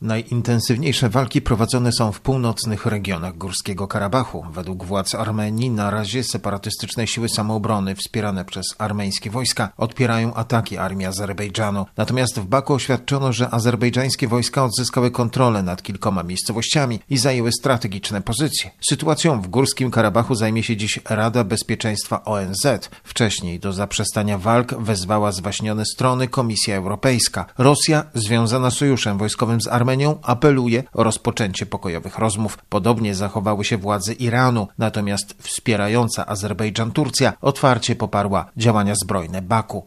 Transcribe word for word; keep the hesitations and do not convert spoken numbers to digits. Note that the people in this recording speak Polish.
Najintensywniejsze walki prowadzone są w północnych regionach Górskiego Karabachu. Według władz Armenii na razie separatystyczne siły samoobrony wspierane przez armeńskie wojska odpierają ataki armii Azerbejdżanu. Natomiast w Baku oświadczono, że azerbejdżańskie wojska odzyskały kontrolę nad kilkoma miejscowościami i zajęły strategiczne pozycje. Sytuacją w Górskim Karabachu zajmie się dziś Rada Bezpieczeństwa O N Z. Wcześniej do zaprzestania walk wezwała zwaśnione strony Komisja Europejska. Rosja, związana sojuszem wojskowym z Armenią, apeluje o rozpoczęcie pokojowych rozmów. Podobnie zachowały się władze Iranu, natomiast wspierająca Azerbejdżan Turcja otwarcie poparła działania zbrojne Baku.